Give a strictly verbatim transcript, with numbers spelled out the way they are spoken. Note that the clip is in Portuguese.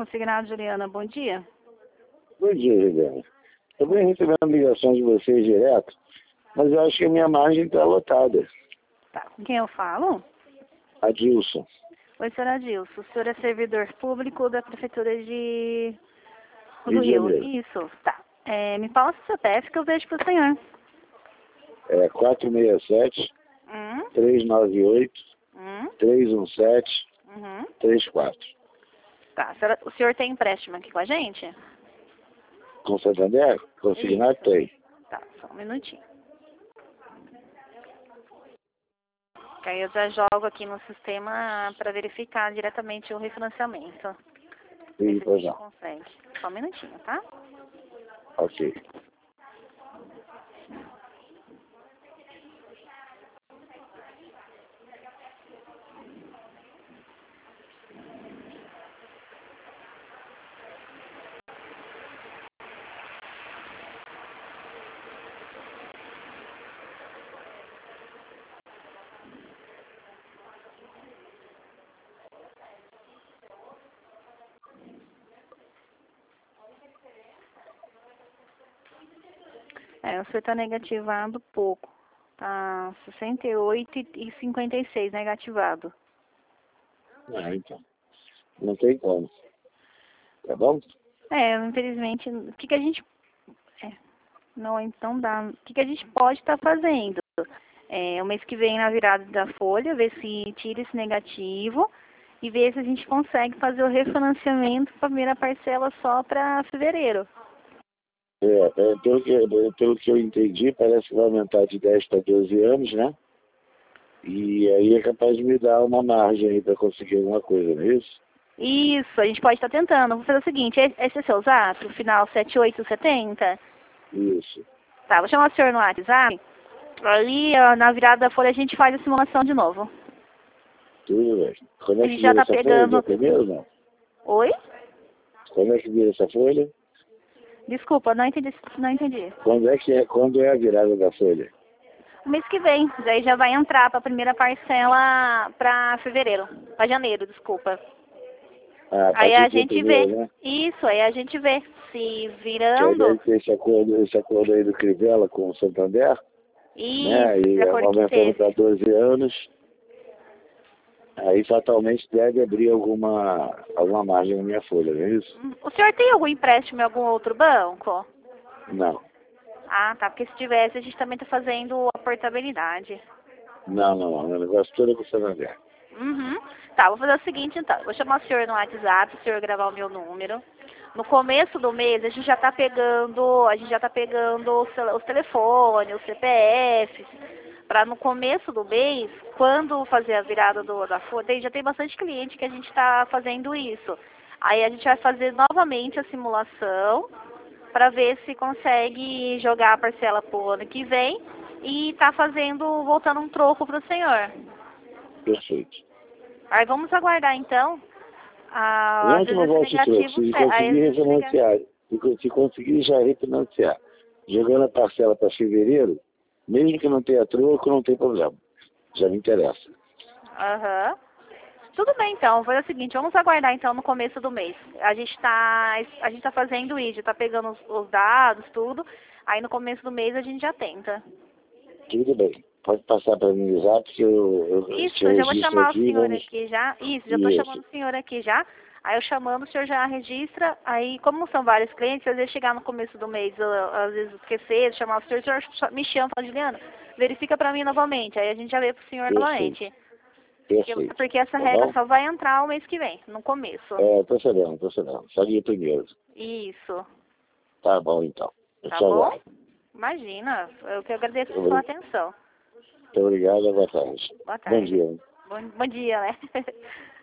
Consignado, Juliana, bom dia. Bom dia, Juliana. Eu venho recebendo ligações de vocês direto, mas eu acho que a minha margem está lotada. Tá, com quem eu falo? Adilson. Oi, senhora Adilson. O senhor é servidor público da Prefeitura de... do Rio de Rio. Janeiro. Isso, tá. É, me passa o C P F que eu vejo pro senhor. É quatro seis sete, Hum, três nove oito, hum, três um sete, uhum. três quatro. Tá, a senhora- o senhor tem empréstimo aqui com a gente? Com Santander? Consignado Isso. tem. Tá, só um minutinho. Que aí eu já jogo aqui no sistema para verificar diretamente o refinanciamento. Ver E se a pois gente não. consegue. Só um minutinho, tá? Ok. É, o senhor está negativado pouco. Tá sessenta e oito e cinquenta e seis negativado. Ah, então. Não tem como. Tá bom? É, infelizmente, o que, que a gente... É, não, então dá. O que, que a gente pode estar fazendo? É, o mês que vem, na virada da folha, ver se tira esse negativo e ver se a gente consegue fazer o refinanciamento para a primeira parcela só para fevereiro. É, é, pelo, que, pelo que eu entendi, parece que vai aumentar de dez para doze anos, né? E aí é capaz de me dar uma margem aí para conseguir alguma coisa, não é isso? Isso, a gente pode estar tentando. Vou fazer o seguinte, esse é seu zap, o final sete oito setenta? Isso. Tá, vou chamar o senhor no WhatsApp. Aí, ó, na virada da folha, a gente faz a simulação de novo. Tudo bem. Quando A é gente que já vira tá essa folha? pegando... Dia primeiro, não? Oi? Quando é que vira essa folha? Desculpa, não entendi. Não entendi. Quando é que é, quando é a virada da folha? O mês que vem, daí já vai entrar para a primeira parcela para fevereiro, para janeiro, desculpa. Ah, a Aí partir a do dia gente vê, primeiro, né? isso, aí a gente vê se Que aí virando, deve ter esse acordo, esse acordo aí do Crivella com o Santander, né? isso, de E acordo que aumentando teve. para doze anos. Aí fatalmente deve abrir alguma, alguma margem na minha folha, não é isso? O senhor tem algum empréstimo em algum outro banco? Não. Ah, tá, porque se tivesse a gente também está fazendo a portabilidade. Não, não, não. O negócio todo é com o Santander. Uhum. Tá, vou fazer o seguinte então. Vou chamar o senhor no WhatsApp, o senhor gravar o meu número. No começo do mês a gente já tá pegando, a gente já tá pegando os, tele- os telefones, os C P Fs, para no começo do mês, quando fazer a virada do, da folha, tem- já tem bastante cliente que a gente está fazendo isso. Aí a gente vai fazer novamente a simulação para ver se consegue jogar a parcela pro ano que vem e tá fazendo, voltando um troco pro senhor. Perfeito. Aí vamos aguardar então. Ah, às Não que vezes não esse volte o troco, negativo, se se- aí às conseguir vezes esse negativo. refinanciar, se co- se conseguir já refinanciar, jogando a parcela para fevereiro, mesmo que não tenha troco, não tem problema. Já me interessa. Aham. Tudo bem então, vou fazer o seguinte, vamos aguardar então no começo do mês. A gente está a gente tá fazendo isso, tá pegando os, os dados, tudo. Aí no começo do mês a gente já tenta. Tudo bem. Pode passar para mim o zap que eu, eu Isso, te eu já vou registro chamar o aqui, senhor vamos. aqui já. Isso, já estou chamando Isso. o senhor aqui já. Aí eu chamando, o senhor já registra. Aí, como são vários clientes, às vezes chegar no começo do mês, eu, às vezes esquecer, chamar o senhor, o senhor só me chama, fala, Juliana, verifica para mim novamente. Aí a gente já vê pro senhor Perfeito. novamente. Porque, Perfeito. porque essa Tá regra bom? só vai entrar o mês que vem, no começo. É, tô sabendo, tô sabendo. Só dia primeiro. Isso. Tá bom, então. Eu Tá só bom? aguardo. Imagina. Eu que agradeço a sua Muito atenção. obrigado, boa tarde. Boa Bom tarde. dia. Bom, bom dia, né?